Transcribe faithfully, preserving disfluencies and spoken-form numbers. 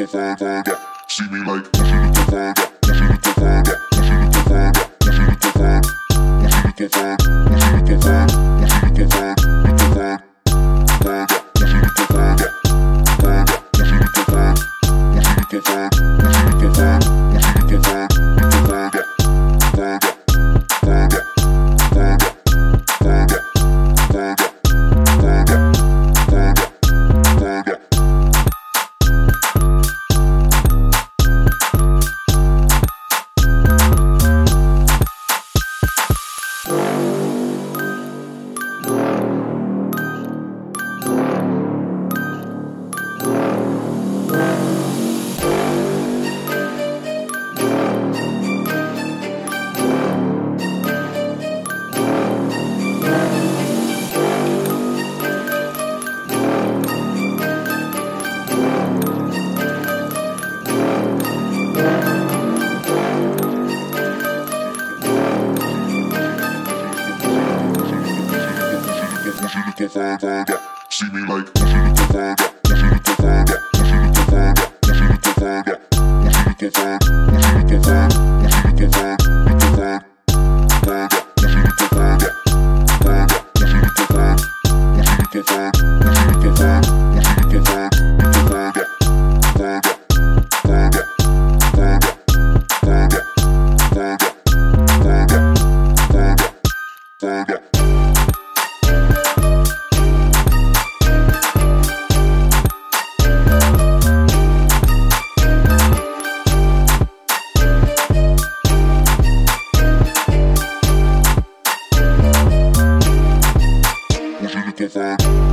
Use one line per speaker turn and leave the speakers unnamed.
little further. See me like push it a little further, push it a little further, push it a little further, push it a little further, push it a little further, push it a little further, push it a little further, little further, further, push it a little further, further, push it a little further, push it a little further, push it a little further, push it a little further, little further, further, further, further, further, further, further, further, further. See me like push it a little further, push it a little further, push it a little further, push it a little further, push it a little further, push it a little further, push it a little further, little further, further, push it a little further, further, push it a little further, push it a little further, push it a little further, push it a little further, little further, further, further, further, further, further, further, further, further. Little further.